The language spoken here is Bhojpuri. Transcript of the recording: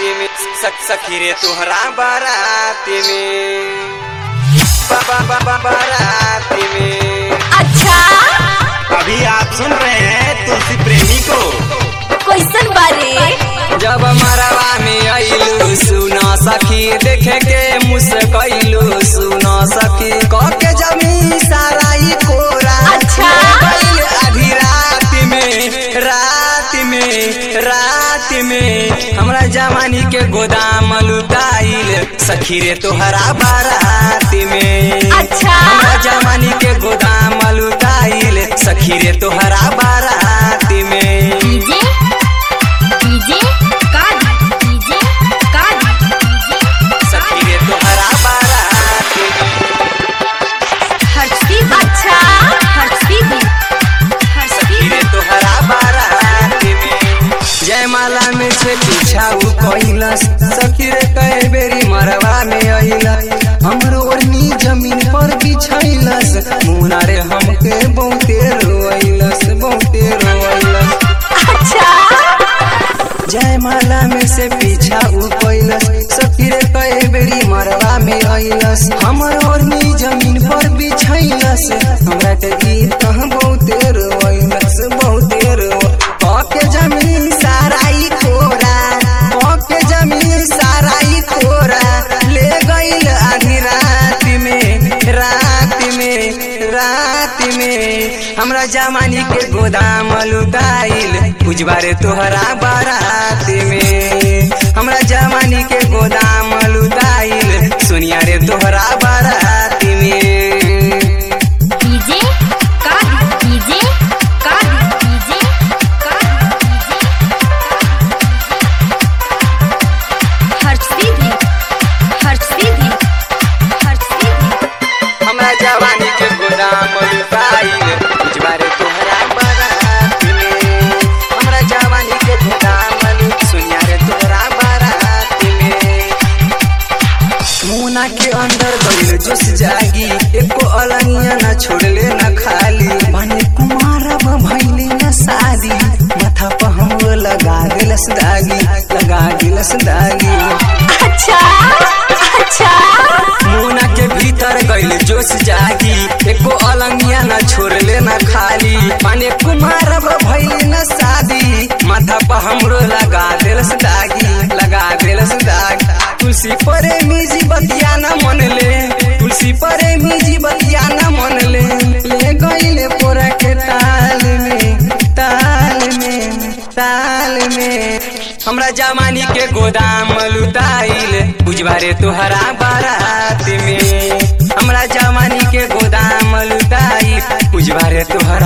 में सखी रे तुहरा बाराती में बाराती में। अच्छा अभी आप सुन रहे हैं तुलसी प्रेमी को। कैसन बारे? जब मरवा में आइलू सुना सखी देखे के मुस्कैलू सुना सखी कह के जमी सारा ही कोरा। अच्छा आधी रात में हमरा जवानी के गोदाम लुटाइल सखी रे तोहरा बाराती में। अच्छा हमरा जवानी के गोदाम लुटाइल सखी रे तोहरा बाराती में। डीजे डीजे सखी रे तोहरा बाराती में। अच्छा सखी रे तोहरा बाराती में। जयमाला में से पीछाऊ कइलस सखी रे कई बेरी मरवा में अइलस हमरो ओढ़नी जमीन पर बिछाइलस मुना रे हमके बहुते रोइलस बहुते रोइलस। अच्छा जयमाला में से पीछाऊ कइलस सखी रे कई बेरी मरवा में अइलस हमरो ओढ़नी जमीन पर बिछाइलस हमरा के ई कह बहुते रोइलस बहुते रो के जमीन साराई खोरा के जमीन साराई खोरा ले गइल आधी रात में हमरा जमानी के गोदाम लुटाइल उजबारे तोहरा बाराती में। हमरा जमानी के गोदाम लुटाइल सोनिया रे तोहरा बाराती में। डीजे डीजे हमरा जवानी के गोदाम लुटाइल उजबारे तोहरा बाराती में। हमरा जवानी के गोदाम सोनिया रे तोहरा बाराती में। मुना के अंदर गइल जोश जागी एको अलनिया न छोड़ले न खाली माने कुमार भइले न शादी माथा पर हम लगा दिलस दागी। अच्छा मुना के भीतर गइल जोश जागी एको अलंगिया न छोड़ले न खाली माने कुमार भइले न शादी माथा पर हमरो लगा दिलस दागी। तुलसी परे मिजी बतिया न मनले तुलसी परे मिजी बतिया न मनले ले गइले पोरा के ताल में हमरा जमानी के गोदाम लुटाइल बुझबारे तोहरा बाराती में। हमरा जमानी के गोदाम लुटाइल बुझबारे तोहरा